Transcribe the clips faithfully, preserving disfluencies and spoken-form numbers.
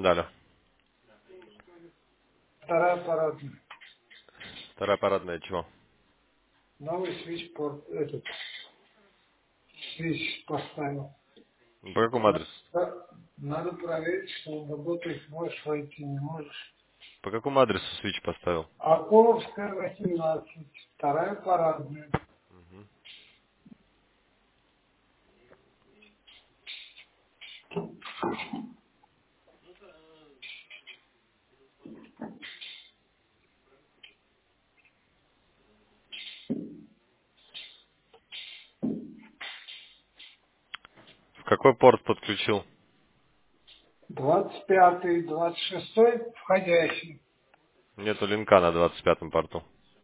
Далее. Вторая парадная. Вторая парадная чего? Новый свич-порт, этот, свич поставил. По какому Надо, адресу? надо проверить, что он работает, можешь войти, не можешь. По какому адресу свич поставил? Акуловская, восемнадцать, вторая парадная. В какой порт подключил? двадцать пятый, двадцать шестой, входящий. Нету линка на двадцать пятом порту.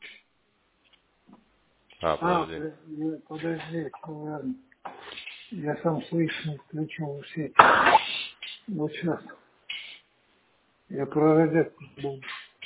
А, А, подожди. бля, бля, подожди, ладно. Я сам слышно включил все. Вот сейчас я про розетку буду.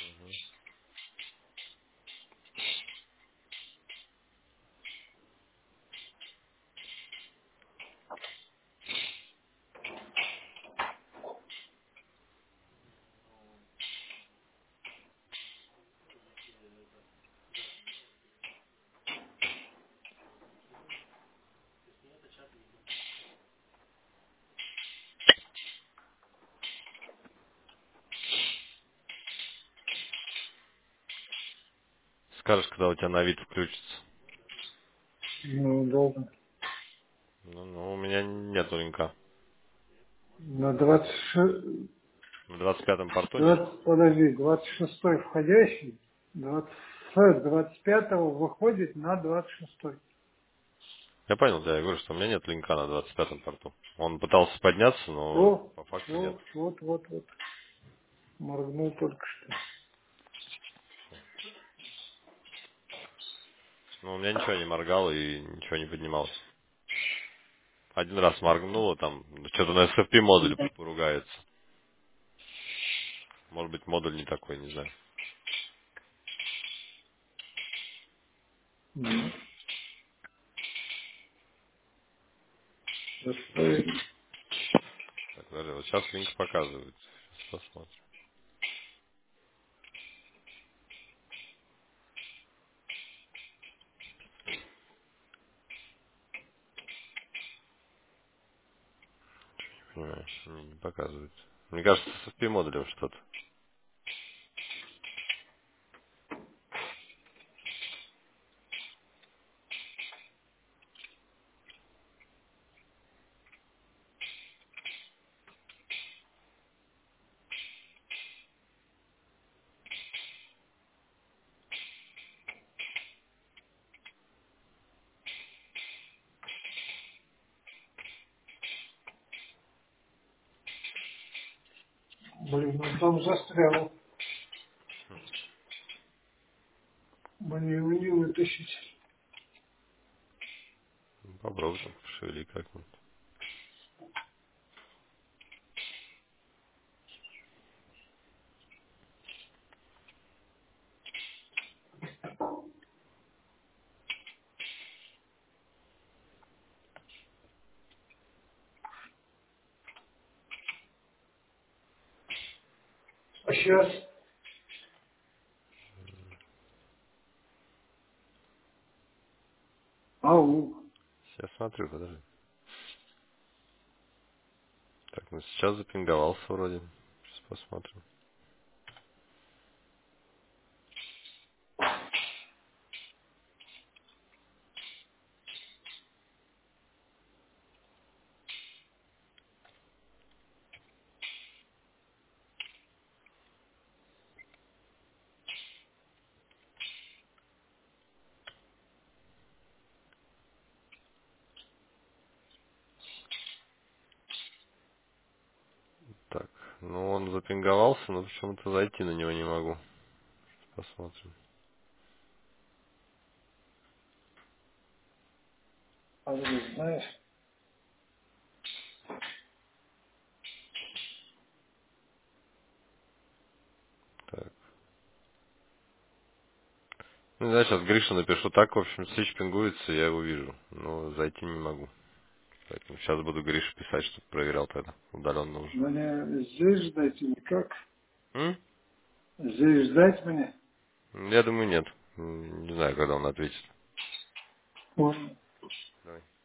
Скажешь, когда у тебя на вид включится. Ну, долго. Ну, ну, у меня нету линка. На двадцать На двадцать пятом порту нет. двадцать, подожди, двадцать шестой входящий, двадцать, с двадцать пятого выходит на двадцать шестой. Я понял, да, я говорю, что у меня нет линка на двадцать пятом порту. Он пытался подняться, но О, по факту нет. вот, вот, вот, вот. Моргнул только что. Ну, у меня ничего не моргало и ничего не поднималось. Один раз моргнуло, там, что-то на эс эф пи модуле ругается. Может быть, модуль не такой, не знаю. Ну, шестой. Так, подожди, вот сейчас линк показывает. Сейчас посмотрим. Не понимаю, не, не показывает. Мне кажется, с эс эф пи модулем что-то. Блин, он там застрял. Мне его не вытащить. Ну, попробуй там пошевели как-нибудь. А сейчас, ау, Сейчас смотрю, подожди. Так, ну сейчас запинговался вроде. Сейчас посмотрим. Так, ну он запинговался, но почему-то зайти на него не могу. Посмотрим. а ты знаешь, Так. Ну, я сейчас Гриша напишу так, в общем, свич пингуется, я его вижу. Но зайти не могу. Поэтому сейчас буду Грише писать, чтобы проверял тогда. Удаленно уже. Мне здесь ждать или как? М? Здесь ждать мне? Я думаю, нет. М, Не знаю, когда он ответит. Понял. Давай.